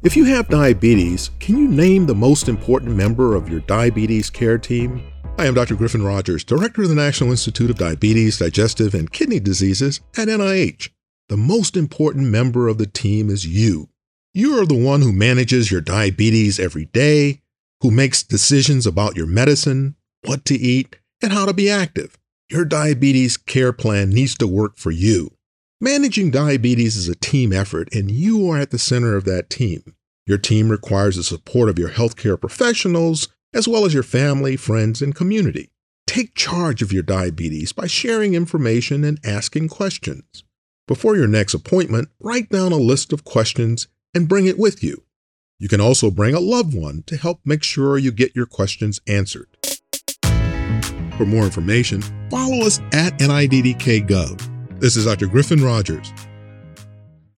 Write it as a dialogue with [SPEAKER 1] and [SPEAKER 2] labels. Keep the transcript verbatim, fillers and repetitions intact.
[SPEAKER 1] If you have diabetes, can you name the most important member of your diabetes care team? I am Doctor Griffin Rogers, Director of the National Institute of Diabetes, Digestive, and Kidney Diseases at N I H. The most important member of the team is you. You are the one who manages your diabetes every day, who makes decisions about your medicine, what to eat, and how to be active. Your diabetes care plan needs to work for you. Managing diabetes is a team effort, and you are at the center of that team. Your team requires the support of your healthcare professionals, as well as your family, friends, and community. Take charge of your diabetes by sharing information and asking questions. Before your next appointment, write down a list of questions and bring it with you. You can also bring a loved one to help make sure you get your questions answered. For more information, follow us at N I D D K dot gov. This is Doctor Griffin Rogers.